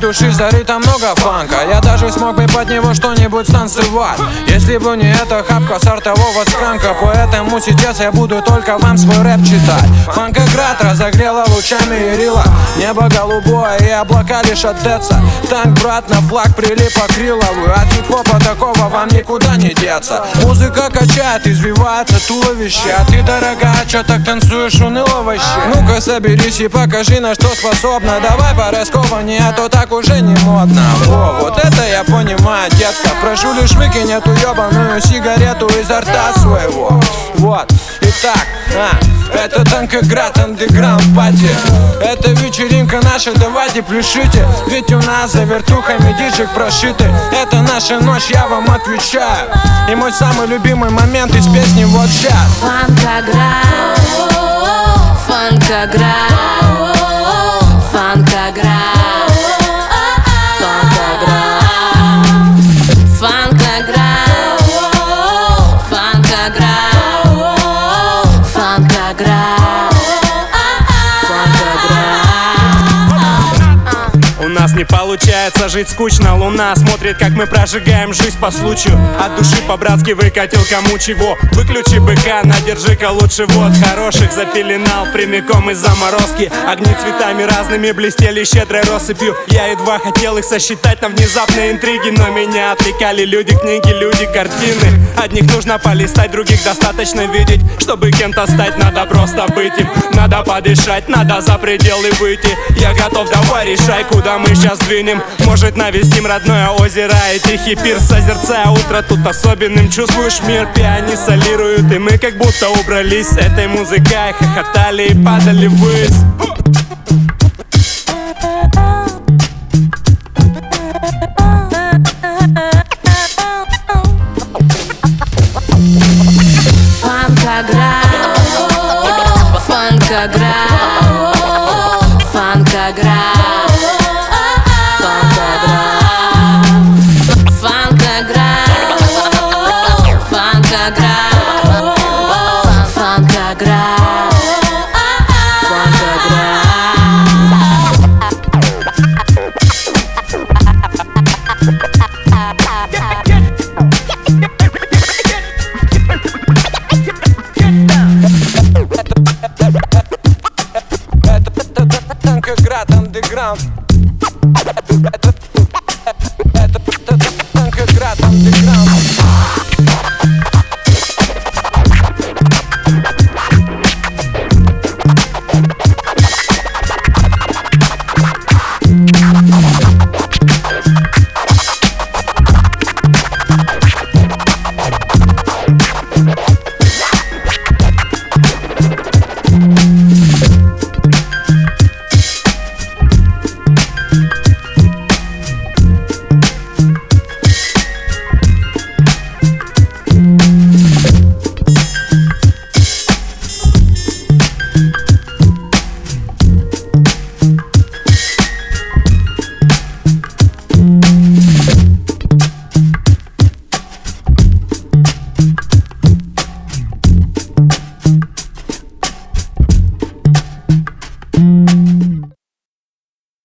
души зарыто много фанка. Я даже смог бы под него что-нибудь станцевать, если бы не эта хапка сортового сканка. Поэтому сейчас я буду только вам свой рэп читать. Фанкоград разогрела лучами Ярила, небо голубое и облака лишь от Деца. Танк, брат, на флаг прилип акриловый. От хип-хопа такого вам никуда не деться. Музыка качает, извивается туловище. А ты, дорогая, чё так танцуешь уныло вообще? Ну-ка соберись и покажи, на что способна. Давай пораскованнее, а то так уже не модно. Во, вот это я понимаю, детка. Прошу лишь выкинь эту ёбаную сигарету изо рта своего. Вот, итак, это Танкоград андеграунд пати. Это вечеринка наша, давайте пляшите. Ведь у нас за вертухами диджик прошиты. Это наша ночь, я вам отвечаю. И мой самый любимый момент из песни вот сейчас. Фанкоград, Фанкоград, Фанкоград, Фанкоград, Фанкоград, Фанкоград, Фанкоград. У нас не получается жить скучно. Луна смотрит, как мы прожигаем жизнь по случаю. От души по-братски выкатил кому чего. Выключи быка, надержи-ка лучше вот. Хороших запеленал прямиком из заморозки. Огни цветами разными блестели щедрой россыпью. Я едва хотел их сосчитать на внезапные интриги, но меня отвлекали люди, книги, люди, картины. Одних нужно полистать, других достаточно видеть. Чтобы кем-то стать, надо просто быть им. Надо подышать, надо за пределы выйти. Я готов, давай решай, куда мы сейчас двинем. Может навестим родное озеро и тихий пир. Созерцая утро тут особенным, чувствуешь мир. Пиани солируют, и мы как будто убрались с этой музыкой, хохотали и падали ввысь. Фанкоград, Фанкоград, Фанкоград, Фанкоград, Фанкоград, Фанкоград, Фанкоград. Танкоград андеграунд.